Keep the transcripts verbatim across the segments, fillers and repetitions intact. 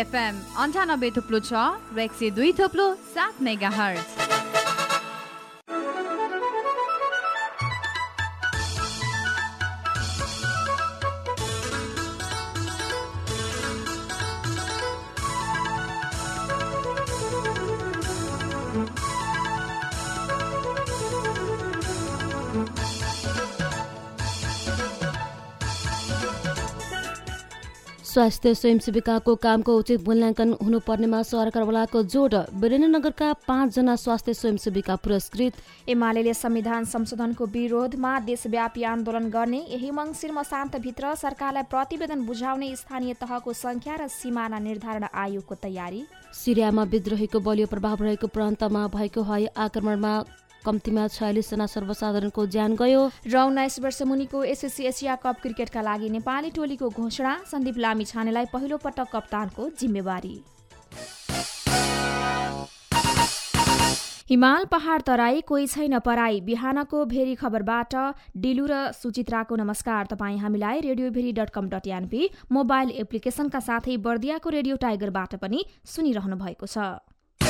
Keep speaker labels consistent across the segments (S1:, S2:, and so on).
S1: FM अन्ठानब्बे थुप्लो छ र एक सय दुई थुप्लो सात मेगा हर्ज।
S2: स्वास्थ्य स्वयंसेविकाको कामको उचित मूल्याङ्कन हुनुपर्नेमा सरकारवालाको जोड। वीरेन्द्रनगरका पाँचजना स्वास्थ्य स्वयंसेविका पुरस्कृत।
S3: एमाले संविधान संशोधनको विरोधमा देशव्यापी आन्दोलन गर्ने, यही मङ्सिर मसान्तभित्र सरकारलाई प्रतिवेदन बुझाउने स्थानीय तहको संख्या र सिमाना निर्धारण आयोगको तयारी।
S2: सिरियामा विद्रोहीको बलियो प्रभाव रहेको प्रान्तमा भएको हवाई आक्रमणमा कम्तीमा छयालिस जना सर्वसाधारणको ज्यान गयो।
S3: र उन्नाइस वर्ष मुनिको एसएससी एसिया कप क्रिकेटका लागि नेपाली टोलीको घोषणा। सन्दीप लामिछानेलाई पहिलो पटक कप्तानको जिम्मेवारी। हिमाल पहाड तराई कोही छैन पराई। बिहानको भेरी खबरबाट डिलु र सुचित्राको नमस्कार। तपाईँ हामीलाई radio Bheri dot com dot NP mobile एप्लिकेशनका साथै बर्दियाको रेडियो टाइगरबाट पनि सुनिरहनु भएको छ।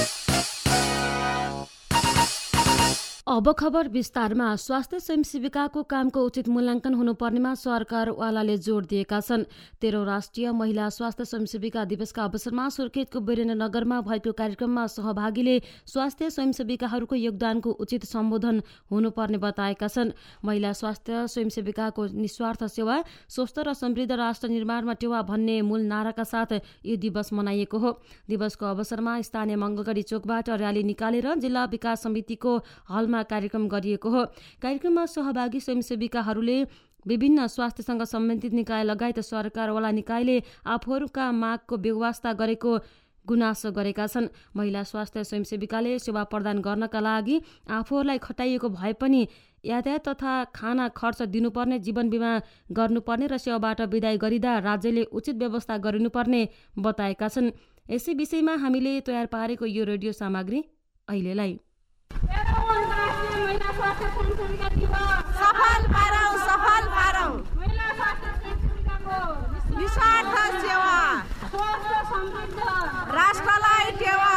S2: अब खबर विस्तारमा। स्वास्थ्य स्वयंसेविकाको कामको उचित मूल्याङ्कन हुनुपर्नेमा सरकारवालाले जोड दिएका छन्। तेह्रौं राष्ट्रिय महिला स्वास्थ्य स्वयंसेविका दिवसका अवसरमा सुर्खेतको वीरेन्द्रनगरमा भएको कार्यक्रममा सहभागीले स्वास्थ्य स्वयंसेविकाहरूको योगदानको उचित सम्बोधन हुनुपर्ने बताएका छन्। महिला स्वास्थ्य स्वयंसेविकाको निस्वार्थ सेवा, स्वस्थ र समृद्ध राष्ट्र निर्माणमा टेवा भन्ने मूल नाराका साथ यो दिवस मनाइएको हो। दिवसको अवसरमा स्थानीय मंगलगढी चोकबाट र्याली निकालेर जिल्ला विकास समितिको हलमा कार्यक्रम गरिएको हो। कार्यक्रममा सहभागी स्वयंसेविकाहरूले विभिन्न स्वास्थ्यसँग सम्बन्धित निकाय लगायत सरकारवाला निकायले आफूहरूका मागको व्यवस्था गरेको गुनासो गरेका छन्। महिला स्वास्थ्य स्वयंसेविकाले सेवा प्रदान गर्नका लागि आफूहरूलाई खटाइएको भए पनि यातायात तथा खाना खर्च दिनुपर्ने, जीवन बिमा गर्नुपर्ने र सेवाबाट विदाई गरिँदा राज्यले उचित व्यवस्था गरिनुपर्ने बताएका छन्। यसै विषयमा हामीले तयार पारेको यो रेडियो सामग्री अहिलेलाई
S4: सफल पारौं सफल पारौं महिला स्वास्थ्य स्वयंसेविकाको निस्वार्थ सेवा, राष्ट्रलाई टेवा,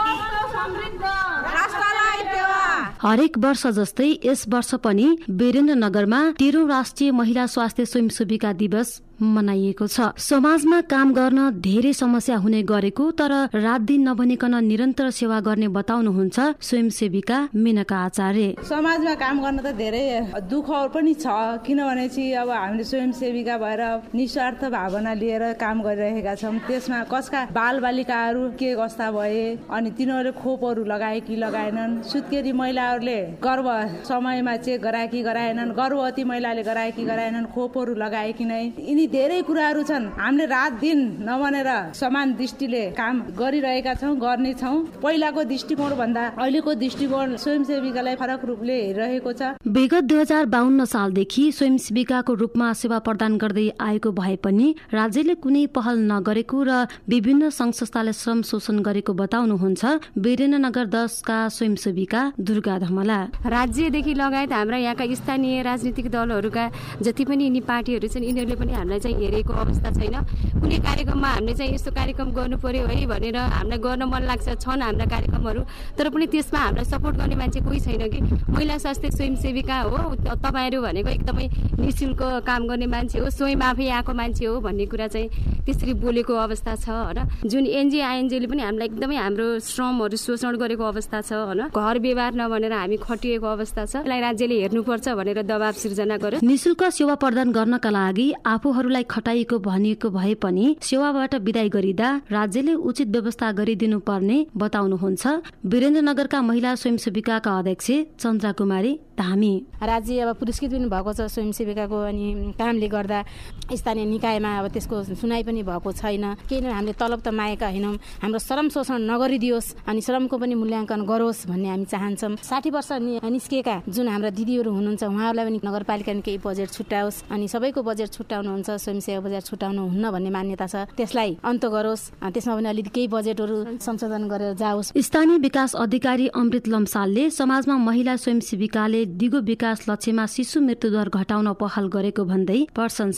S4: राष्ट्रलाई टेवा।
S2: हरेक वर्ष जस्तै यस वर्ष पनि वीरेन्द्रनगरमा तेह्रौं राष्ट्रिय महिला स्वास्थ्य स्वयंसेविका दिवस मनाइएको छ। समाजमा काम गर्न धेरै समस्या हुने गरेको तर रात दिन नभनिकन निरन्तर सेवा गर्ने बताउनुहुन्छ स्वयंसेविका मेनका आचार्य।
S5: समाजमा काम गर्न त धेरै दुःख पनि छ, किनभने चाहिँ अब हामीले स्वयंसेविका भएर निस्वार्थ भावना लिएर काम गरिरहेका छौँ। त्यसमा कसका बाल बालिकाहरू के अवस्था भए, अनि तिनीहरूले खोपहरू लगाए कि लगाएनन्, सुत्केरी महिलाहरूले गर्भ समयमा चेक गराए कि गराएनन्, गर्भवती महिलाले गराए कि गराएनन्, खोपहरू लगाए कि नै, यिनी धेरै कुराहरू छन्। हामीले रात दिन नभनेर समान दृष्टिले काम गरिरहेका छौँ, गर्ने छौँ। पहिलाको दृष्टिकोण भन्दा अहिलेको दृष्टिकोण स्वयंसेविकालाई फरक रूपले हेरिरहेको छ।
S2: विगत दुई हजार बाहन्न सालदेखि स्वयंसेविकाको रूपमा सेवा प्रदान गर्दै आएको भए पनि राज्यले कुनै पहल नगरेको र विभिन्न संघ संस्थाले श्रम शोषण गरेको बताउनुहुन्छ वीरेन्द्रनगर दसका स्वयंसेविका दुर्गा धमला।
S6: राज्यदेखि लगायत हाम्रा यहाँका स्थानीय राजनीतिक दलहरूका जति पनि यिनी पार्टीहरू छन्, यिनीहरूले पनि हामीलाई चाहिँ हेरेको अवस्था छैन। कुनै कार्यक्रममा हामीले चाहिँ यस्तो कार्यक्रम गर्नु पर्यो है भनेर हामीलाई गर्न मन लाग्छ, छन् हाम्रा कार्यक्रमहरू, तर पनि त्यसमा हामीलाई सपोर्ट गर्ने मान्छे कोही छैन कि। महिला स्वास्थ्य स्वयंसेविका हो तपाईँहरू भनेको एकदमै निःशुल्क काम गर्ने मान्छे हो, स्वयं आफै आएको मान्छे हो भन्ने कुरा चाहिँ त्यसरी बोलेको अवस्था छ होइन। जुन एनजी आइएनजीले पनि हामीलाई एकदमै हाम्रो श्रमहरू शोषण गरेको अवस्था छ होइन। घर व्यवहार नभनेर हामी खटिएको अवस्था छ। यसलाई राज्यले हेर्नुपर्छ भनेर दबाब सिर्जना गर्यो।
S2: निःशुल्क सेवा प्रदान गर्नका लागि आफूहरूलाई खटाइएको भनिएको भए पनि सेवाबाट विदाई गरिँदा राज्यले उचित व्यवस्था गरिदिनु पर्ने बताउनुहुन्छ वीरेन्द्रनगरका महिला स्वयंसेविकाका अध्यक्ष चन्द्रा कुमारी धामी।
S7: राज्य अब पुरस्कृत पनि भएको छ स्वयंसेविकाको, अनि कामले गर्दा स्थानीय निकायमा अब त्यसको सुनाइ पनि भएको छैन। किन हामीले तलब त मागेका होइनौँ, हाम्रो श्रम शोषण नगरिदियोस् अनि श्रमको पनि मूल्याङ्कन गरोस् भन्ने हामी चाहन्छौँ। साठी वर्ष निस्किएका जुन हाम्रा दिदीहरू हुनुहुन्छ उहाँहरूलाई पनि नगरपालिकाले केही बजेट छुट्याओस्, अनि सबैको बजेट छुट्याउनुहुन्छ, स्वयंसेवा बजेट छुट्याउनु हुन्न भन्ने मान्यता छ, त्यसलाई अन्त गरोस्। त्यसमा पनि अलिकति केही बजेटहरू संशोधन गरेर जाओस्।
S2: स्थानीय विकास अधिकारी अमृत लम्सालले समाजमा महिला स्वयंसेविकाले दिगो विकास लक्ष्यमा शिशु मृत्युदर घटाउन पहल गरेको भन्दै प्रशंसा गर्नुभयो।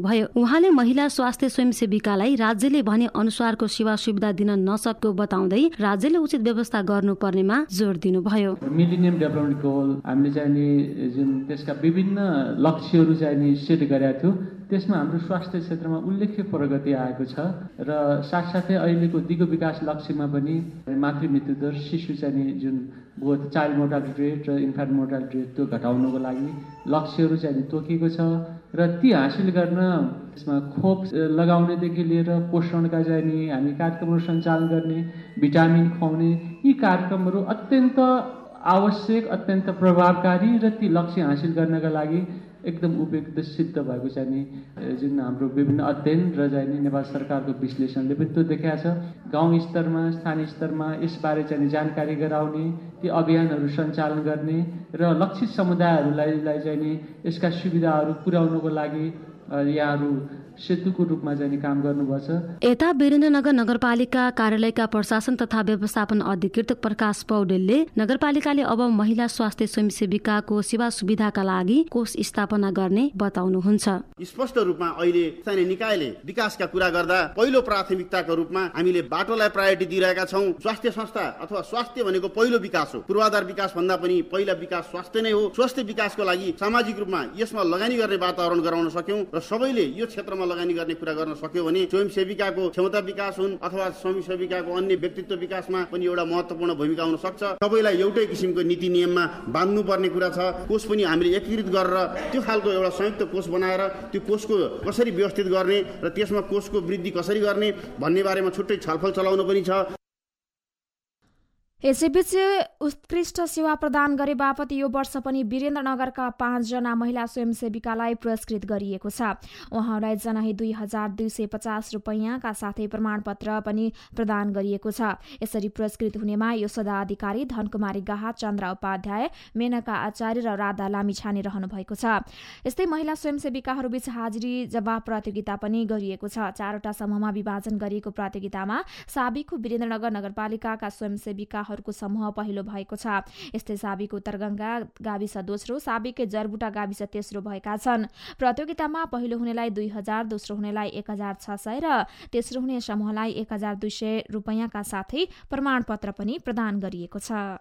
S2: बताउनुभयो। उहाँले महिला स्वास्थ्य स्वयंसेविकालाई राज्यले भने अनुसारको सेवा सुविधा दिन नसकेको बताउँदै राज्यले उचित व्यवस्था गर्नुपर्नेमा जोड दिनुभयो।
S8: मिलेनियम डेभलपमेन्ट गोल हामीले चाहिँ नि जुन त्यसका विभिन्न लक्ष्यहरू चाहिँ नि सेट गरेका थियौँ, त्यसमा हाम्रो स्वास्थ्य क्षेत्रमा उल्लेख्य प्रगति आएको छ र साथसाथै अहिलेको दिगो विकास लक्ष्यमा पनि मातृ मृत्यु दर, शिशु चाहिँ नि जुन बोथ चाइल्ड मोर्टालिटी रेट र इन्फेन्ट मोर्टालिटी रेट त्यो घटाउनको लागि लक्ष्यहरू चाहिँ तोकिएको छ र ती हासिल गर्न त्यसमा खोप लगाउनेदेखि लिएर पोषणका चाहिँ नि हामी कार्यक्रमहरू सञ्चालन गर्ने, भिटामिन खुवाउने, यी कार्यक्रमहरू अत्यन्त आवश्यक, अत्यन्त प्रभावकारी र ती लक्ष्य हासिल गर्नका लागि एकदम उपयुक्त सिद्ध भएको चाहिँ नि जुन हाम्रो विभिन्न अध्ययन र चाहिँ नि नेपाल सरकारको विश्लेषणले पनि त्यो देखाएको छ। गाउँ स्तरमा, स्थानीय स्तरमा यसबारे चाहिँ जानकारी गराउने, ती अभियानहरू सञ्चालन गर्ने र लक्षित समुदायहरूलाई चाहिँ नि यसका सुविधाहरू पुर्याउनको लागि यहाँहरू सेतुको रूपमा चाहिँ काम गर्नुपर्छ।
S2: यता वीरेन्द्रनगर नगरपालिका कार्यालयका प्रशासन तथा व्यवस्थापन अधिकृत प्रकाश पौडेलले नगरपालिकाले अब महिला स्वास्थ्य स्वयंसेविकाको सेवा सुविधाका लागि कोष स्थापना गर्ने बताउनुहुन्छ।
S9: स्पष्ट रूपमा अहिले स्थानीय निकायले विकासका कुरा गर्दा पहिलो प्राथमिकताको रूपमा हामीले बाटोलाई प्रायोरिटी दिइरहेका छौँ। स्वास्थ्य संस्था अथवा स्वास्थ्य भनेको पहिलो विकास हो। पूर्वाधार विकास भन्दा पनि पहिला विकास स्वास्थ्य नै हो। स्वास्थ्य विकासको लागि सामाजिक रूपमा यसमा लगानी गर्ने वातावरण गराउन सक्यौं र सबैले यो क्षेत्रमा लगानी गर्ने कुरा गर्न सक्यो भने स्वयंसेविकाको क्षमता विकास हुन् अथवा स्वयंसेविकाको अन्य व्यक्तित्व विकासमा पनि एउटा महत्त्वपूर्ण भूमिका हुन सक्छ। सबैलाई एउटै किसिमको नीति नियममा बाँध्नुपर्ने कुरा छ। कोष पनि हामीले एकीकृत गरेर त्यो खालको एउटा संयुक्त कोष बनाएर त्यो कोषको कसरी व्यवस्थित गर्ने र त्यसमा कोषको वृद्धि कसरी गर्ने भन्ने बारेमा छुट्टै छलफल चलाउनु पनि छ।
S3: यसैबीच उत्कृष्ट सेवा प्रदान गरे बापत यो वर्ष पनि वीरेन्द्रनगरका पाँचजना महिला स्वयंसेविकालाई पुरस्कृत गरिएको छ। उहाँलाई जनाही दुई हजार दुई सय पचास रुपियाँका साथै प्रमाणपत्र पनि प्रदान गरिएको छ। यसरी पुरस्कृत हुनेमा यशोदा अधिकारी, धनकुमारी गाहा, चन्द्र उपाध्याय, मेनका आचार्य र राधा लामिछाने रहनु भएको छ। यस्तै महिला स्वयंसेविकाहरूबीच हाजिरी जवाब प्रतियोगिता पनि गरिएको छ। चारवटा समूहमा विभाजन गरिएको प्रतियोगितामा साबिकको वीरेन्द्रनगर नगरपालिकाका स्वयंसेविका को समूह पहिलो भएको छ। यस्तै साबिक उत्तरगंगा गाविस दोस्रो, साबिक जरबुटा गाविस तेस्रो भएका छन्। प्रतियोगितामा पहिलो हुनेलाई दुई हजार, दोस्रो हुनेलाई एक हजार छ सय र तेस्रो हुने समूहलाई एक हजार दुई सय रुपियाँका साथै प्रमाणपत्र पनि प्रदान गरिएको छ।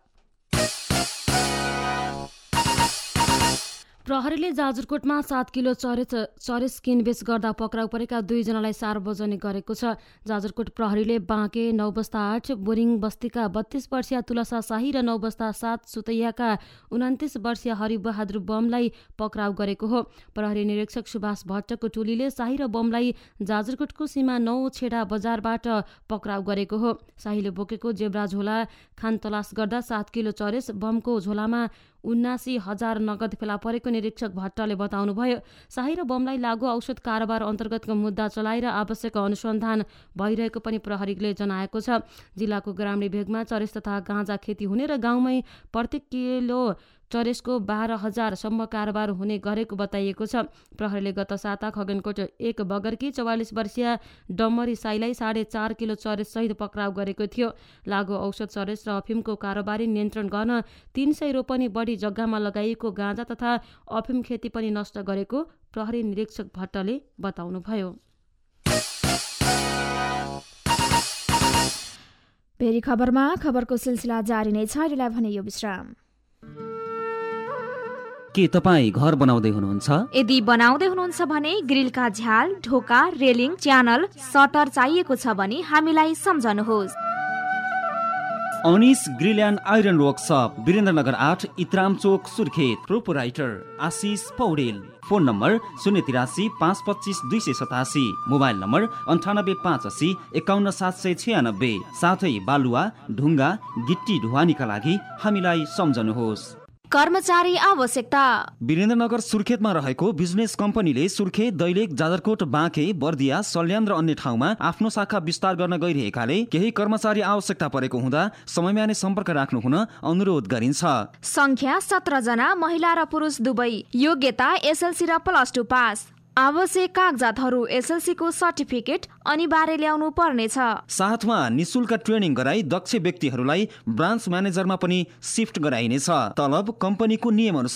S2: प्रहरीले जाजरकोटमा सात किलो चरेस चरेस किनबेच गर्दा पक्राउ परेका दुईजनालाई सार्वजनिक गरेको छ। जाजरकोट प्रहरीले बाँके नौ बस्ता आठ बोरिङ बस्तीका बत्तीस वर्षीय तुलसा शाही र नौ बस्ता सात सुतैयाका उन्तिस वर्षीय हरिबहादुर बमलाई पक्राउ गरेको हो। प्रहरी निरीक्षक सुभाष भट्टको टोलीले शाही र बमलाई जाजरकोटको सीमा नौ छेडा बजारबाट पक्राउ गरेको हो। शाहीले बोकेको जेब्रा झोला खानतलास गर्दा सात किलो चरेस, बमको झोलामा उन्नासी हजार नगद फेला परेको निरीक्षक भट्टले बताउनुभयो। शाही र बमलाई लागू औषध कारोबार अन्तर्गतको मुद्दा चलाएर आवश्यक अनुसन्धान भइरहेको पनि प्रहरीले जनाएको छ। जिल्लाको ग्रामीण भेगमा चरेस तथा गाँजा खेती हुने र गाउँमै प्रत्येक किलो चरेसको बाह्र हजारसम्म कारोबार हुने गरेको बताइएको छ। प्रहरीले गत साता खगनकोट एक बगरकी चौवालिस वर्षीय डम्मरी साईलाई साढे चार किलो चरेस सहित पक्राउ गरेको थियो। लागू औषध चरेस र अफिमको कारोबारी नियन्त्रण गर्न तीन सय रोपनी बढी जग्गामा लगाइएको गाँजा तथा अफिम खेती पनि नष्ट गरेको प्रहरी निरीक्षक भट्टले बताउनुभयो।
S3: फेरि खबरमा खबरको सिलसिला जारी नै छ। अहिलेलाई भने यो विश्राम।
S10: के तपाईँ घर बनाउँदै हुनुहुन्छ?
S3: यदि बनाउँदै हुनुहुन्छ भने ग्रिलका झ्याल, ढोका, रेलिङ, च्यानल, सटर चाहिएको छ भने हामीलाई सम्झनुहोस्।
S10: Anis grill and iron workshop, Birendranagar आठ, Itram chowk, Surkhet. Proprietor Ashish Paudel. Phone number शून्य तिरासी पाँच पच्चिस दुई सय सतासी, मोबाइल नम्बर अन्ठानब्बे पाँच असी एकाउन्न सात सय छ्यानब्बे। साथै बालुवा, ढुङ्गा, गिट्टी ढुवानीका लागि हामीलाई सम्झनुहोस्।
S3: कर्मचारी आवश्यकता।
S10: वीरेन्द्रनगर सुर्खेतमा रहेको बिजनेस कम्पनीले सुर्खेत, दैलेख, जाजरकोट, बाँके, बर्दिया, सल्यान र अन्य ठाउँमा आफ्नो शाखा विस्तार गर्न गइरहेकाले केही कर्मचारी आवश्यकता परेको हुँदा समयमा नै सम्पर्क राख्नु हुन अनुरोध गरिन्छ।
S3: संख्या सत्र जना, महिला र पुरुष दुवै। योग्यता एसएलसी र प्लस टू पास। आवश्यक कागजातहरू एसएलसी को सर्टिफिकेट अनिवार्य ल्याउनु पर्नेछ।
S10: साथमा निशुल्क ट्रेनिङ गराई दक्ष व्यक्तिहरूलाई ब्रान्च म्यानेजरमा पनि शिफ्ट गराइनेछ। तलब कम्पनीको नियम अनुसार।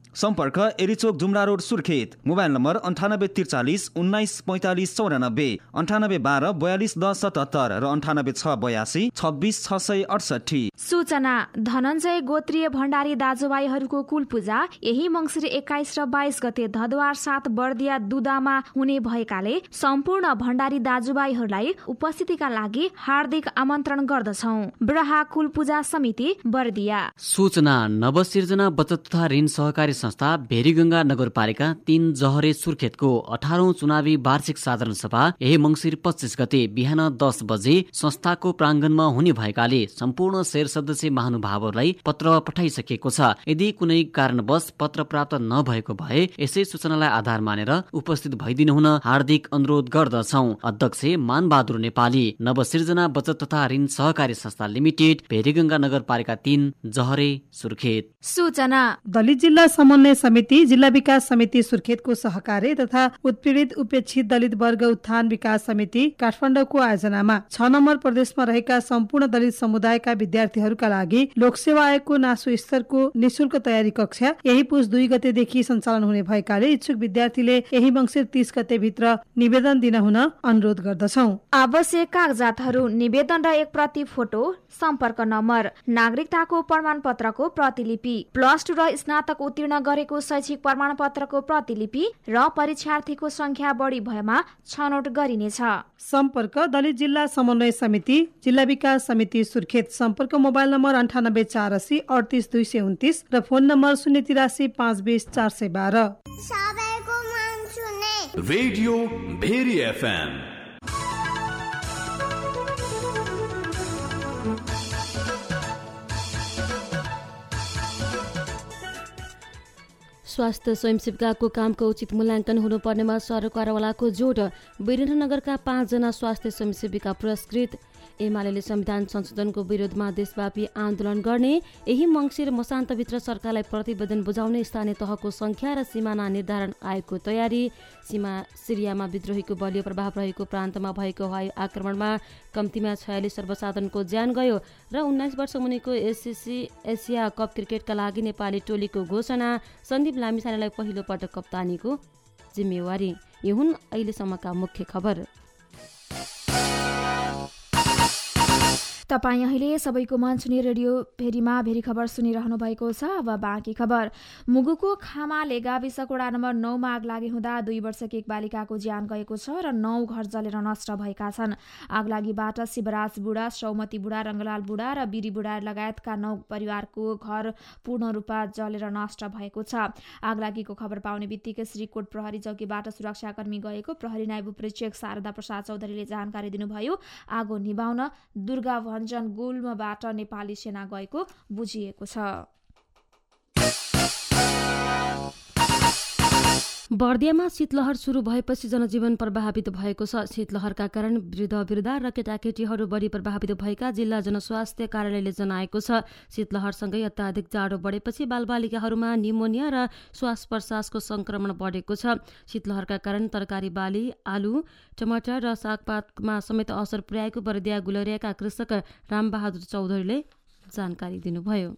S10: सम्पर्क एरिचोक Jumla road Surkhet. Mobile number अन्ठानब्बे त्रिचालिस उन्नाइस पैँतालिस चौरानब्बे, अन्ठानब्बे बाह्र बयालिस दस सतहत्तर र अन्ठानब्बे छ बयासी छब्बिस छ सय अडसठी।
S3: सूचना, धनञ्जय गोत्रीय भण्डारी दाजुभाइहरूको कुल पूजा यही मङ्सिर एक्काइस र बाइस गते धदवार सात बर्दिया दुदामा हुने भएकाले सम्पूर्ण भण्डारी दाजुभाइहरूलाई उपस्थितिका लागि हार्दिक आमन्त्रण गर्दछौ। ब्रहा कुल पूजा समिति बर्दिया।
S11: सूचना, नवसिर्जना बचत तथा ऋण सहकारी संस्था भेरीगंगा नगरपालिका तीन जहरे सुर्खेतको अठारौं चुनावी वार्षिक साधारण सभा यही मङ्सिर पच्चीस गते बिहान दस बजे संस्थाको प्राङ्गणमा हुने भएकाले सम्पूर्ण शेयर सदस्य महानुभावहरूलाई पत्र पठाइसकेको छ। यदि कुनै कारणवश पत्र प्राप्त नभएको भए यसै सूचनालाई आधार मानेर उपस्थित भइदिनु हुन हार्दिक अनुरोध गर्दछौ। अध्यक्ष मानबहादुर नेपाली, नवसिर्जना बचत तथा ऋण सहकारी संस्था लिमिटेड, भेरीगंगा नगरपालिका तीन जहरे सुर्खेत।
S3: सूचना,
S12: दलित जिल्ला समन्वय समिति, जिल्ला विकास समिति सुर्खेतको सहकार्य तथा उत्पीडित उपेक्षित दलित वर्ग उत्थान विकास समिति काठमाडौँको आयोजनामा छ नम्बर प्रदेशमा रहेका सम्पूर्ण दलित समुदायका विद्यार्थीहरूका लागि लोकसेवा आयोगको नासो स्तरको निशुल्क तयारी कक्षा यही पुस दुई गतेदेखि सञ्चालन हुने भएकाले इच्छुक विद्यार्थीले यही मङ्सिर तीस गते भित्र निवेदन दिन हुन अनुरोध गर्दछौ।
S3: आवश्यक कागजातहरू: निवेदन र एक प्रति फोटो, सम्पर्क नम्बर, नागरिकताको प्रमाण पत्रको प्रतिलिपि, प्लस टू र स्नातक उत्तीर्ण गरेको शैक्षिक प्रमाण पत्रको प्रतिलिपि र परीक्षार्थीको संख्या बढी भएमा छनौट गरिनेछ।
S12: सम्पर्क दलित जिल्ला समन्वय समिति, जिल्ला विकास समिति सुर्खेत। सम्पर्क मोबाइल नम्बर अन्ठानब्बे चार असी अडतिस दुई सय उन्तिस र फोन नम्बर शून्य तिरासी पाँच बिस चार सय बाह्र।
S13: Radio Bheri FM.
S2: स्वास्थ्य स्वयंसेविकाको कामको उचित मूल्याङ्कन हुनुपर्नेमा सरकारवालाको जोड। वीरेन्द्रनगरका पाँचजना स्वास्थ्य स्वयंसेविका पुरस्कृत। एमाले संविधान संशोधनको विरोधमा देशव्यापी आन्दोलन गर्ने, यही मङ्सिर मसान्तभित्र सरकारलाई प्रतिवेदन बुझाउने स्थानीय तहको संख्या र सिमाना निर्धारण आयोगको तयारी। सीमा सिरियामा विद्रोहीको बलियो प्रभाव रहेको प्रान्तमा भएको हवाई आक्रमणमा कम्तीमा छयालिस सर्वसाधारणको ज्यान गयो र उन्नाइस वर्ष मुनिको एससिसी एसिया कप क्रिकेटका लागि नेपाली टोलीको घोषणा। सन्दीप लामिछानेलाई पहिलो पटक कप्तानीको जिम्मेवारी। यो हुन् अहिलेसम्मका मुख्य खबर।
S3: तपाईँ अहिले सबैको मन सुनि रेडियो भेरीमा भेरी खबर सुनिरहनु भएको छ। अब बाँकी खबर। मुगुको खामाले गाविस वडा नम्बर नौमा आग लागि हुँदा दुई वर्षकी एक बालिकाको ज्यान गएको छ र नौ घर जलेर नष्ट भएका छन्। आगलागीबाट शिवराज बुढा, सौमती बुढा, रङ्गलाल बुढा र बिरी बुढा लगायतका नौ परिवारको घर पूर्ण रूपमा जलेर नष्ट भएको छ। आगलागीको खबर पाउने बित्तिकै श्रीकोट प्रहरी चौकीबाट सुरक्षाकर्मी गएको प्रहरी नायब उपरीक्षक शारदा प्रसाद चौधरीले जानकारी दिनुभयो। आगो निभाउन दुर्गा भञ्जन गुल्मबाट नेपाली सेना गएको बुझिएको छ।
S2: बर्दियामा शीतलहर सुरु भएपछि जनजीवन प्रभावित भएको छ। शीतलहरका कारण वृद्ध वृद्धा र केटाकेटीहरू बढी प्रभावित भएका जिल्ला जनस्वास्थ्य कार्यालयले जनाएको छ। शीतलहरसँगै अत्याधिक जाडो बढेपछि बालबालिकाहरूमा निमोनिया र श्वास प्रश्वासको संक्रमण बढेको छ। शीतलहरका कारण तरकारी बाली, आलु, टमाटर र सागपातमा समेत असर पुर्याएको बर्दिया गुलरियाका कृषक रामबहादुर चौधरीले जानकारी दिनुभयो।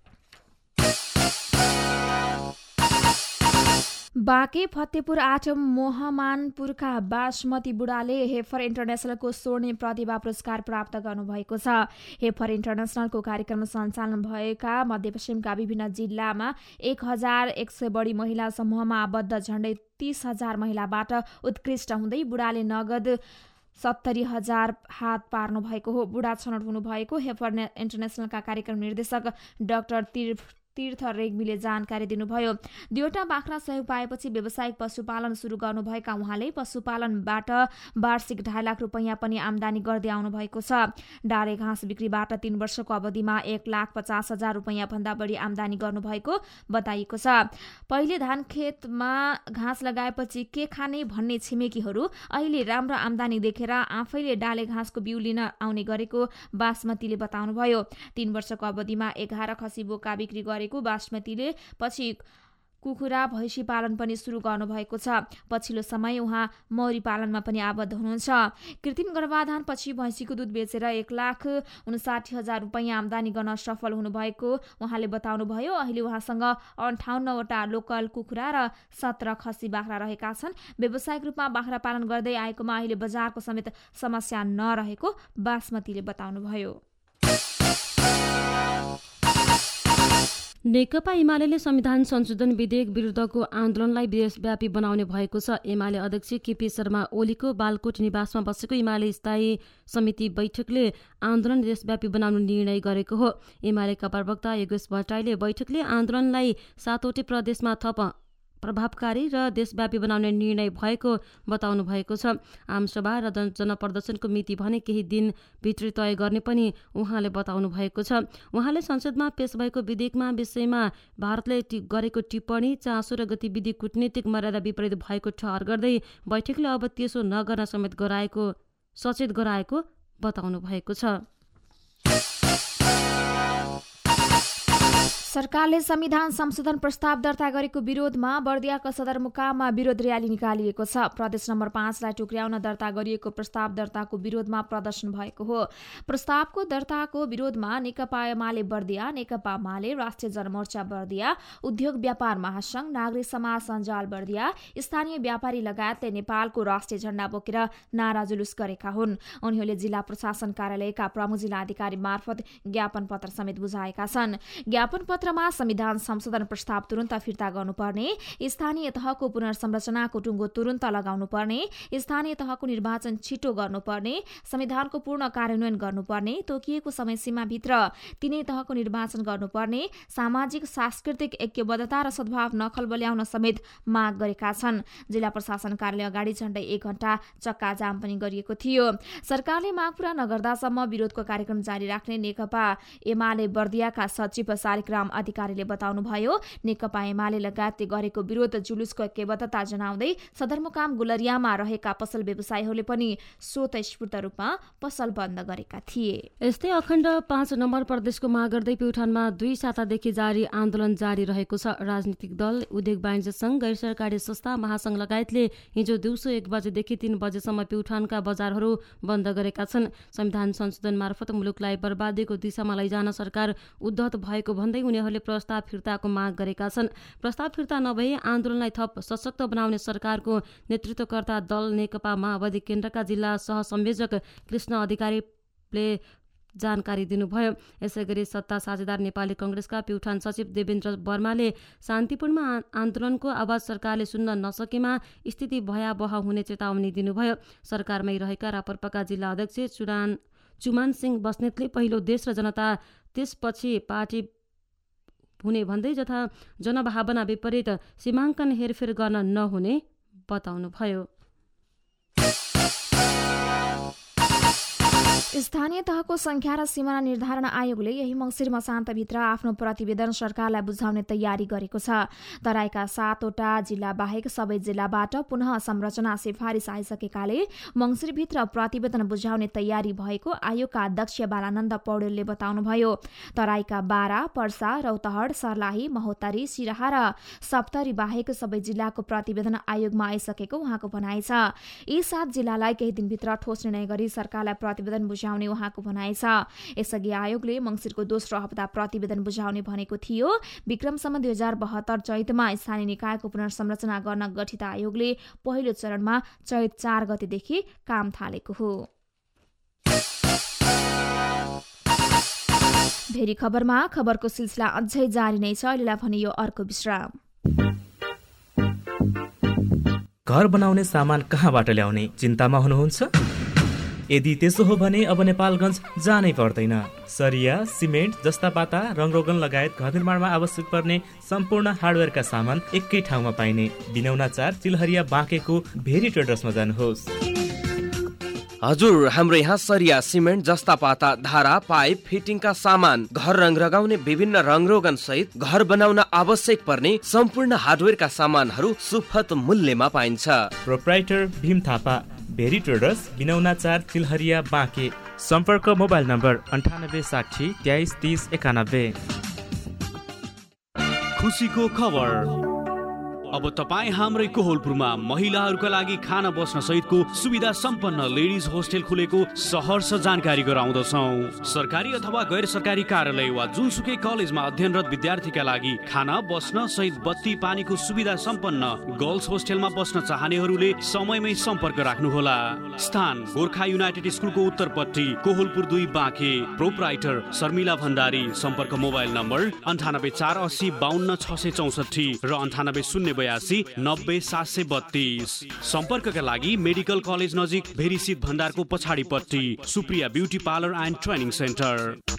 S3: बाँके फतेपुर आठ मोहमानपुरका बासमती बुढाले हेफर इन्टरनेसनलको स्वर्णिम प्रतिभा पुरस्कार प्राप्त गर्नुभएको छ। हेफर इन्टरनेसनलको कार्यक्रम सञ्चालन भएका मध्यपश्चिमका विभिन्न जिल्लामा एक हजार एक सय बढी महिला समूहमा आबद्ध झण्डै तीस हजार महिलाबाट उत्कृष्ट हुँदै बुढाले नगद सत्तरी हजार हात पार्नु भएको हो। बुढा छनौट हुनुभएको हेफर इन्टरनेसनलका कार्यक्रम निर्देशक डाक्टर तीर्थ तीर्थ रेग्मीले जानकारी दिनुभयो। दुईवटा बाख्रा सहयोग पाएपछि व्यावसायिक पशुपालन सुरु गर्नुभएका उहाँले पशुपालनबाट वार्षिक ढाई लाख रुपियाँ पनि आमदानी गर्दै आउनु भएको छ। डाले घाँस बिक्रीबाट तीन वर्षको अवधिमा एक लाख पचास हजार रुपियाँ भन्दा बढी आमदानी गर्नुभएको बताइएको छ। पहिले धान खेतमा घाँस लगाएपछि के खाने भन्ने छिमेकीहरू अहिले राम्रो आमदानी देखेर आफैले डाले घाँसको बिउ लिन आउने गरेको बासमतीले बताउनुभयो। तीन वर्षको अवधिमा एघार खसी बोका बिक्री गरेको बासमतीले पछि कुखुरा भैँसी पालन पनि सुरु गर्नुभएको छ। पछिल्लो समय उहाँ मौरी पालनमा पनि आबद्ध हुनुहुन्छ। कृत्रिम गर्भाधान पछि भैँसीको दुध बेचेर एक लाख उन्साठी हजार रुपियाँ आमदानी गर्न सफल हुनुभएको उहाँले बताउनुभयो। अहिले उहाँसँग अन्ठाउन्नवटा लोकल कुखुरा र सत्र खसी बाख्रा रहेका छन्। व्यावसायिक रूपमा बाख्रा पालन गर्दै आएकोमा अहिले बजारको समेत समस्या नरहेको बासमतीले बताउनुभयो।
S2: नेकपा एमाले संविधान संशोधन विधेयक विरुद्धको आन्दोलनलाई देशव्यापी बनाउने भएको छ। एमाले अध्यक्ष केपी शर्मा ओलीको बालकोट निवासमा बसेको एमाले स्थायी समिति बैठकले आन्दोलन देशव्यापी बनाउने निर्णय गरेको हो। एमालेका प्रवक्ता योगेश भट्टराईले बैठकले आन्दोलनलाई सातवटै प्रदेशमा थप प्रभावकारी र देशव्यापी बनाउने निर्णय भएको बताउनु भएको छ। आमसभा र जनप्रदर्शनको मिति भने केही दिनभित्र तय गर्ने पनि उहाँले बताउनु भएको छ। उहाँले संसदमा पेश भएको विधेयकमा विषयमा भारतले गरेको टिप्पणी चासो र गतिविधि कूटनीतिक मर्यादा विपरीत भएको ठहर गर्दै बैठकले अब त्यसो नगर्न समेत गराएको सचेत गराएको बताउनु भएको छ।
S3: सरकारले संविधान संशोधन प्रस्ताव दर्ता गरेको विरोधमा बर्दियाका सदरमुकाममा विरोध र्याली निकालिएको छ। प्रदेश नम्बर पाँचलाई टुक्र्याउन दर्ता गरिएको प्रस्ताव दर्ताको विरोधमा प्रदर्शन भएको हो। प्रस्तावको दर्ताको विरोधमा नेकपा एमाले बर्दिया, नेकपा माले, राष्ट्रिय जनमोर्चा बर्दिया, उद्योग व्यापार महासंघ, नागरिक समाज सञ्जाल बर्दिया, स्थानीय व्यापारी लगायतले नेपालको राष्ट्रिय झण्डा बोकेर नारा जुलुस गरेका हुन्। उनीहरूले जिल्ला प्रशासन कार्यालयका प्रमुख जिल्ला अधिकारी मार्फत ज्ञापन पत्र समेत बुझाएका छन्। ज्ञापन पत्रमा संविधान संशोधन प्रस्ताव तुरन्त फिर्ता गर्नुपर्ने, स्थानीय तहको पुनर्संरचनाको टुङ्गो तुरन्त लगाउनुपर्ने, स्थानीय तहको निर्वाचन छिटो गर्नुपर्ने, संविधानको पूर्ण कार्यान्वयन गर्नुपर्ने, तोकिएको समयसीमाभित्र तीनै तहको निर्वाचन गर्नुपर्ने, सामाजिक सांस्कृतिक ऐक्यबद्धता र सद्भाव नखलबल्याउन समेत माग गरेका छन्। जिल्ला प्रशासन कार्यालय अगाडि झण्डै एक घण्टा चक्का जाम पनि गरिएको थियो। सरकारले माग पूरा नगर्दासम्म विरोधको कार्यक्रम जारी राख्ने नेकपा एमाले बर्दियाका सचिव शालिग्राम अधिकारीले बताउनुभयो। नेकपा एमाले लगायतले गरेको विरोध जुलुसको ऐक्यबद्धता जनाउँदै सदरमुकाम गुलरियामा रहेका पसल व्यवसायीहरूले पनि स्वतस्फूर्त रूपमा पसल बन्द गरेका थिए।
S2: यस्तै अखण्ड पाँच नम्बर प्रदेशको माग गर्दै प्युठानमा दुई सातादेखि जारी आन्दोलन जारी रहेको छ। राजनीतिक दल, उद्योग वाणिज्य संघ, गैर सरकारी संस्था, महासंघ लगायतले हिजो दिउँसो एक बजेदेखि तीन बजेसम्म प्युठानका बजारहरू बन्द गरेका छन्। संविधान संशोधन मार्फत मुलुकलाई बर्बादीको दिशामा लैजान सरकार उद्धत भएको भन्दै उनीहरूले प्रस्ताव फिर्ताको माग गरेका छन्। प्रस्ताव फिर्ता नभए आन्दोलनलाई थप सशक्त बनाउने सरकारको नेतृत्वकर्ता दल नेकपा माओवादी केन्द्रका जिल्ला सहसंयोजक कृष्ण अधिकारीले जानकारी दिनुभयो। यसै गरी सत्ता साझेदार नेपाली कांग्रेसका प्युठान सचिव देवेन्द्र वर्माले शान्तिपूर्ण आन्दोलनको आवाज सरकारले सुन्न नसकेमा स्थिति भयावह हुने चेतावनी दिनुभयो। सरकारमै रहेका रापरपाका जिल्ला अध्यक्ष चुडान चुमान सिंह बस्नेतले पहिलो देश र जनता त्यसपछि पार्टी हुने भन्दै जथा जनभावना विपरीत सीमाङ्कन हेरफेर गर्न नहुने बताउनुभयो।
S3: स्थानीय तहको संख्या र सिमाना निर्धारण आयोगले यही मङ्सिर मसान्तभित्र आफ्नो प्रतिवेदन सरकारलाई बुझाउने तयारी गरेको छ। तराईका सातवटा जिल्ला बाहेक सबै जिल्लाबाट पुनः संरचना सिफारिस आइसकेकाले मङ्सिरभित्र प्रतिवेदन बुझाउने तयारी भएको आयोगका अध्यक्ष बालानन्द पौडेलले बताउनुभयो। तराईका बारा, पर्सा, रौतहट, सर्लाही, महोत्तरी, सिराहा र सप्तरी बाहेक सबै जिल्लाको प्रतिवेदन आयोगमा आइसकेको उहाँको भनाइ छ। यी सात जिल्लालाई केही दिनभित्र ठोस निर्णय गरी सरकारलाई प्रतिवेदन बुझाउने उहाँको भनाइ छ। यसअघि आयोगले मङ्सिरको दोस्रो हप्ता प्रतिवेदन बुझाउने भनेको थियो। विक्रमसम्म दुई हजार बहत्तर चैतमा स्थानीय निकायको पुनर्संरचना गर्न गठित आयोगले पहिलो चरणमा चैत चार गतेदेखि काम थालेको हो। भेरी खबरमा खबरको सिलसिला अझै जारी नै छ। अहिलेलाई भने यो अर्को विश्राम।
S14: घर बनाउने सामान कहाँबाट ल्याउने चिन्तामा हुनुहुन्छ? यदि त्यसो हो भने अब नेपालगञ्ज जानै पर्दैन। सरिया, सिमेन्ट, जस्ता पाता, रङरोगन लगायत घर निर्माणमा आवश्यक पर्ने सम्पूर्ण हार्डवेयरका सामान एकै ठाउँमा पाइने बिनौना चार चिलहरिया बाँकेको भेरी ट्रेडर्समा जानुहोस्।
S15: हजुर, हाम्रो यहाँ सरिया, सिमेन्ट, जस्ता पाता, धारा, पाइप, फिटिङका सामान, घर रङ लगाउने विभिन्न रङरोगन सहित घर बनाउन आवश्यक पर्ने सम्पूर्ण हार्डवेयरका सामानहरू सुपथ मूल्यमा पाइन्छ।
S14: प्रोप्राइटर भीम थापा, भेरी ट्रेडर्स, बिनौना चार चिलहरिया बाँके। सम्पर्क मोबाइल नम्बर अन्ठानब्बे साठी तेइस तीस एकानब्बे।
S13: खुसीको खबर। अब तपाईँ हाम्रै कोहलपुरमा महिलाहरूका लागि खाना बस्न सहितको सुविधा सम्पन्न लेडिज होस्टेल खुलेको सहर्ष जानकारी गराउँदछौँ। सरकारी अथवा गैर सरकारी कार्यालय वा जुनसुकै कलेजमा अध्ययनरत विद्यार्थीका लागि खाना बस्न सहित बत्ती पानीको सुविधा सम्पन्न गर्ल्स होस्टेलमा बस्न चाहनेहरूले समयमै सम्पर्क राख्नुहोला। स्थान गोर्खा युनाइटेड स्कुलको उत्तरपट्टि, कोहलपुर दुई, बाँके। प्रोपराइटर शर्मिला भण्डारी। सम्पर्क मोबाइल नम्बर अन्ठानब्बे चार अस्सी बाहन्न छ सय चौसठी र अन्ठानब्बे शून्य बयासी नब्बे सात सय बत्तीस। सम्पर्कका लागि मेडिकल कलेज नजिक भेरीसित भण्डारको पछाडिपट्टि Supriya beauty parlour and training centre.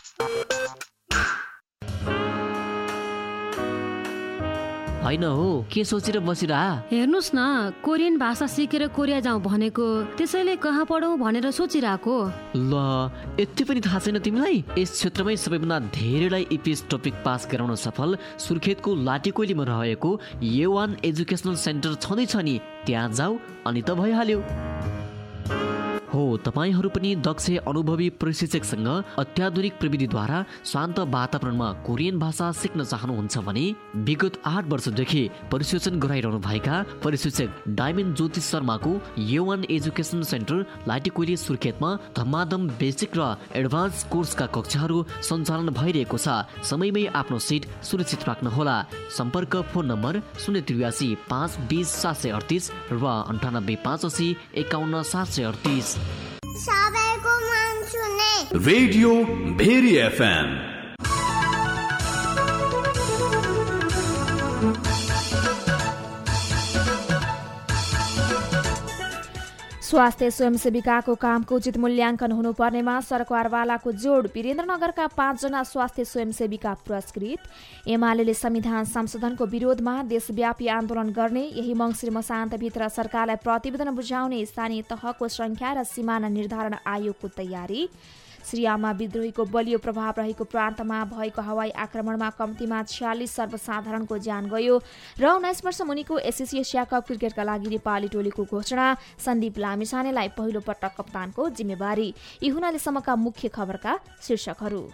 S11: होइन हो, के सोचेर बसिरह?
S2: हेर्नुस् न, कोरियन भाषा सिकेर कोरिया जाउँ भनेको, त्यसैले कहाँ पढौँ भनेर सोचिरहेको।
S11: ल, यति पनि थाहा छैन तिमीलाई? यस क्षेत्रमै सबैभन्दा धेरैलाई इपिएस टपिक पास गराउन सफल सुर्खेतको लाटेकोइलीमा रहेको ए वान एजुकेसनल सेन्टर छँदैछ नि, त्यहाँ जाऊ अनि त भइहाल्यो। हो, तपाईहरू पनि दक्ष अनुभवी प्रशिक्षकसँग अत्याधुनिक प्रविधिद्वारा शान्त वातावरणमा कोरियन भाषा सिक्न चाहनुहुन्छ भने विगत आठ वर्षदेखि परिशिक्षण गराइरहनु भएका प्रशिक्षक डायमन्ड ज्योति शर्माको A one education centre Latikoili सुर्खेतमा धमाधम बेसिक र एडभान्स कोर्सका कक्षाहरू सञ्चालन भइरहेको छ। समयमै आफ्नो सिट सुरक्षित राख्नुहोला। सम्पर्क फोन नम्बर शून्य त्रियासी पाँच बिस सात सय अडतिस र अन्ठानब्बे पाँच असी एकाउन्न सात सय अडतिस।
S16: सबैको मन सुने
S13: रेडियो भेरी एफएम।
S3: स्वास्थ्य स्वयंसेविकाको कामको उचित मूल्याङ्कन हुनुपर्नेमा सरकारवालाको जोड। वीरेन्द्रनगरका पाँचजना स्वास्थ्य स्वयंसेविका पुरस्कृत। एमाले संविधान संशोधनको विरोधमा देशव्यापी आन्दोलन गर्ने, यही मङ्सिर मसान्तभित्र सरकारलाई प्रतिवेदन बुझाउने स्थानीय तहको संख्या र सिमाना निर्धारण आयोगको तयारी। सिरियामा विद्रोहीको बलियो प्रभाव रहेको प्रान्तमा भएको हवाई आक्रमणमा कम्तीमा छयालिस सर्वसाधारणको ज्यान गयो र उन्नाइस वर्ष मुनिको एसएसी एसिया कप क्रिकेटका लागि नेपाली टोलीको घोषणा। सन्दीप लामिछानेलाई पहिलो पटक कप्तानको जिम्मेवारी। यी हुन् अहिलेसम्मका मुख्य खबरका शीर्षकहरू।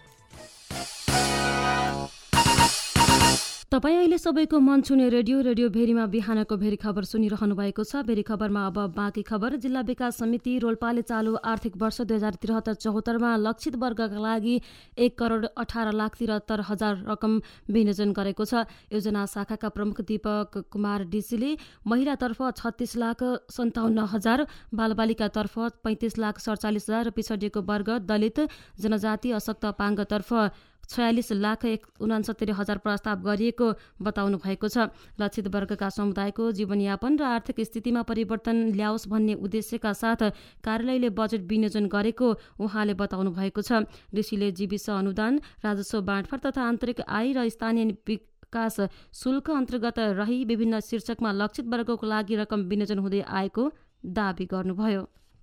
S2: तपाईँ अहिले सबैको मन छुने रेडियो रेडियो भेरीमा बिहानको भेरी खबर सुनिरहनु भएको छ। भेरी खबरमा अब बाँकी खबर। जिल्ला विकास समिति रोल्पाले चालु आर्थिक वर्ष दुई हजार त्रिहत्तर चौहत्तरमा लक्षित वर्गका लागि एक करोड अठार लाख त्रिहत्तर हजार रकम विनियोजन गरेको छ। योजना शाखाका प्रमुख दीपक कुमार डिसीले महिलातर्फ छत्तीस लाख सन्ताउन्न हजार, बालबालिकातर्फ पैँतिस लाख सडचालिस हजार, पिछडिएको वर्ग, दलित, जनजाति, अशक्त अपाङ्गतर्फ छयालिस लाख एक उनासत्तरी हजार प्रस्ताव गरिएको बताउनु भएको छ। लक्षित वर्गका समुदायको जीवनयापन र आर्थिक स्थितिमा परिवर्तन ल्याओस् भन्ने उद्देश्यका साथ कार्यालयले बजेट विनियोजन गरेको उहाँले बताउनु भएको छ। ऋषिले जीविस अनुदान, राजस्व बाँडफाँड तथा आन्तरिक आय र स्थानीय विकास शुल्क अन्तर्गत रही विभिन्न शीर्षकमा लक्षित वर्गको लागि रकम विनियोजन हुँदै आएको दावी गर्नुभयो।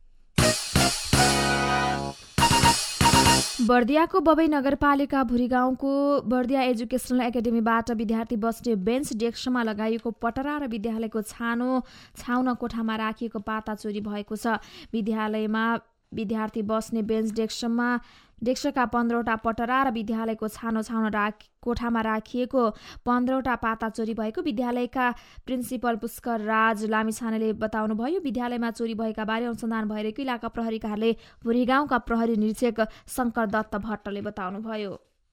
S3: बर्दियाको बबई नगरपालिका भुरीगाउँको बर्दिया एजुकेसनल एकाडेमीबाट विद्यार्थी बस्ने बेन्च डेस्कमा लगाइएको पटरा र विद्यालयको छानो छाउन कोठामा राखिएको पाता चोरी भएको छ। विद्यालयमा विद्यार्थी बस्ने बेन्च डेस्कमा डेस्कका पन्ध्रवटा पटरा र विद्यालयको छानो छाउन राख कोठामा राखिएको पन्ध्रवटा पाता चोरी भएको विद्यालयका प्रिन्सिपल पुष्कर राज लामिछानेले बताउनुभयो। विद्यालयमा चोरी भएका बारे अनुसन्धान भइरहेको इलाका प्रहरी कार्यालय भुरीगाउँका प्रहरी निरीक्षक शङ्कर दत्त भट्टले बताउनुभयो।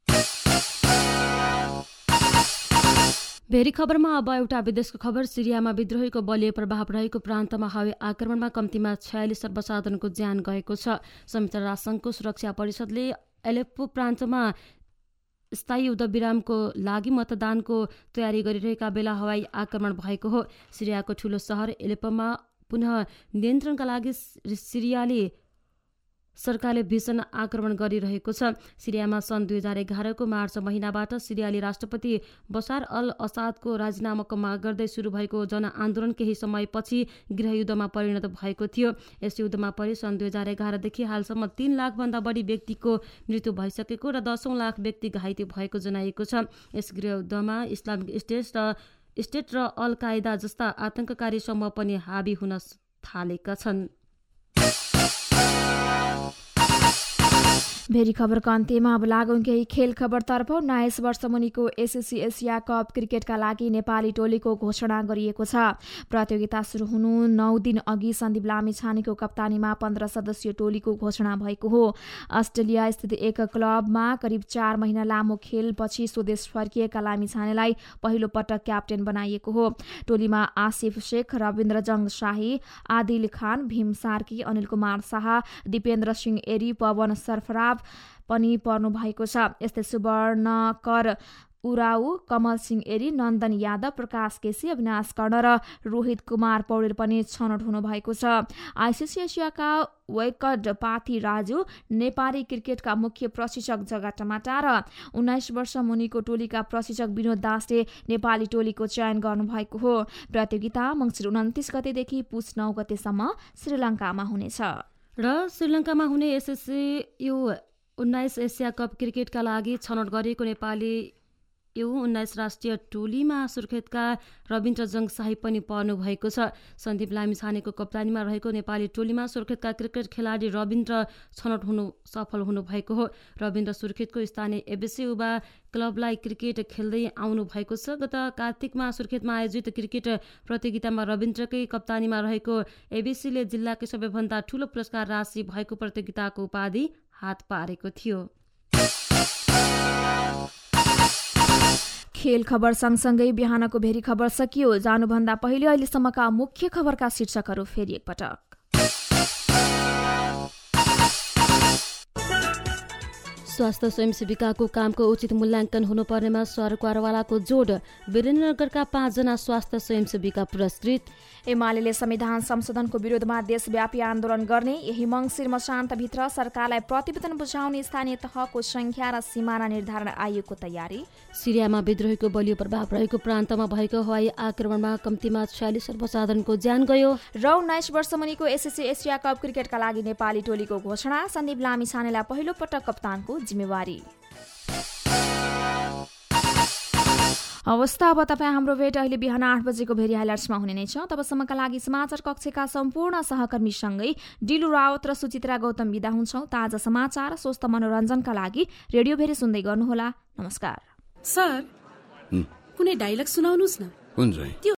S2: भेरी खबरमा अब एउटा विदेशको खबर। सिरियामा विद्रोहीको बलियो प्रभाव रहेको प्रान्तमा हवाई आक्रमणमा कम्तीमा छयालिस सर्वसाधारणको ज्यान गएको छ। संयुक्त राष्ट्रसङ्घको सुरक्षा परिषदले एलेप्पो प्रान्तमा स्थायी युद्धविरामको लागि मतदानको तयारी गरिरहेका बेला हवाई आक्रमण भएको हो। सिरियाको ठूलो सहर एलेप्पोमा पुनः नियन्त्रणका लागि सिरियाली सरकारले भीषण आक्रमण गरिरहेको छ। सिरियामा सन् दुई हजार एघारको मार्च महिनाबाट सिरियाली राष्ट्रपति बसार अल असादको राजीनामाको माग गर्दै सुरु भएको जनआन्दोलन केही समयपछि गृहयुद्धमा परिणत भएको थियो। यस युद्धमा परि सन् दुई हजार एघारदेखि हालसम्म तीन लाखभन्दा बढी व्यक्तिको मृत्यु भइसकेको र दसौँ लाख व्यक्ति घाइते भएको जनाइएको छ। यस गृहयुद्धमा इस्लामिक स्टेट र स्टेट र अल कायदा जस्ता आतंककारी समूह पनि हाबी हुन थालेका छन्।
S3: भेरी खबरको अन्त्यमा अब लागौं केही खेल खबरतर्फ। उन्नाइस वर्ष मुनिको एसएससी एसिया कप क्रिकेटका लागि नेपाली टोलीको घोषणा गरिएको छ। प्रतियोगिता सुरु हुनु नौ दिन अघि सन्दीप लामिछानेको कप्तानीमा पन्ध्र सदस्यीय टोलीको घोषणा भएको हो। अस्ट्रेलिया स्थित एक क्लबमा करिब चार महिना लामो खेलपछि स्वदेश फर्किएका लामिछानेलाई पहिलो पटक क्याप्टेन बनाइएको हो। टोलीमा आसिफ शेख, रविन्द्र जङ शाही, आदिल खान, भीम सार्की, अनिल कुमार शाह, दिपेन्द्र सिंह एरी, पवन सरफराब पनि पर्नु भएको छ। यस्तै सुवर्णकर उराउ, कमल सिंह एरी, नन्दन यादव, प्रकाश केसी, अविनाश कर्ण र रोहित कुमार पौडेल पनि छनौट हुनुभएको छ। आइसिसी एसियाका वैकट पाथी राजु, नेपाली क्रिकेटका मुख्य प्रशिक्षक जगा टमाटा र उन्नाइस वर्ष मुनिको टोलीका प्रशिक्षक विनोद दासले नेपाली टोलीको चयन गर्नुभएको हो। प्रतियोगिता मङ्सिर उन्तिस गतेदेखि पुस नौ गतेसम्म श्रीलङ्कामा हुनेछ।
S2: र श्रीलङ्कामा हुने एसएससी यु उन्नाइस एसिया कप क्रिकेटका लागि छनौट गरिएको नेपाली यु उन्नाइस राष्ट्रिय टोलीमा सुर्खेतका रविन्द्र जङ शाही पनि पर्नु भएको छ। सन्दीप लामिछानेको कप्तानीमा रहेको नेपाली टोलीमा सुर्खेतका क्रिकेट खेलाडी रविन्द्र छनौट हुनु सफल हुनुभएको हो। रविन्द्र सुर्खेतको स्थानीय एबिसी युवा क्लबलाई क्रिकेट खेल्दै आउनु भएको छ। गत कार्तिकमा सुर्खेतमा आयोजित क्रिकेट प्रतियोगितामा रविन्द्रकै कप्तानीमा रहेको एबिसीले जिल्लाकै सबैभन्दा ठूलो पुरस्कार राशि भएको प्रतियोगिताको उपाधि हात पारेको थियो।
S3: खेल खबर सँगसँगै बिहानको भेरी खबर सकियो। जानुभन्दा पहिले अहिलेसम्मका मुख्य खबरका शीर्षकहरू फेरि एकपटक।
S2: स्वास्थ्य स्वयंसेविकाको कामको उचित मूल्याङ्कन हुनुपर्नेमा सर क्वारवालाको जोड। वीरेन्द्रनगरका पाँचजना स्वास्थ्य स्वयंसेविका पुरस्कृत। एमाले संविधान संशोधनको विरोधमा देशव्यापी आन्दोलन गर्ने। यही मङ्सिर मसान्तभित्र सरकारलाई प्रतिवेदन बुझाउने स्थानीय तहको संख्या र सिमाना निर्धारण आयोगको तयारी। सिरियामा विद्रोहीको बलियो प्रभाव रहेको प्रान्तमा भएको हवाई आक्रमणमा कम्तीमा छयालिस सर्वसाधारणको ज्यान गयो। र उन्नाइस वर्ष मुनिको एसएससी एसिया कप क्रिकेटका लागि नेपाली टोलीको घोषणा। सन्दीप लामिछानेलाई पहिलो पटक कप्तानको जिम्मेवारी। अवस्था अब तपाईँ हाम्रो भेट अहिले बिहान आठ बजेको भेरी हाइलाइट्समा हुने नै छ। तबसम्मका लागि समाचार कक्षका सम्पूर्ण सहकर्मीसँगै डिलु रावत र सुचित्रा गौतम बिदा हुन्छौँ। ताजा समाचार स्वस्थ मनोरञ्जनका लागि रेडियो भेरी सुन्दै गर्नुहोला। नमस्कार।
S17: सर, कुनै डायलग सुनाउनुस् न।
S18: कुन चाहिँ?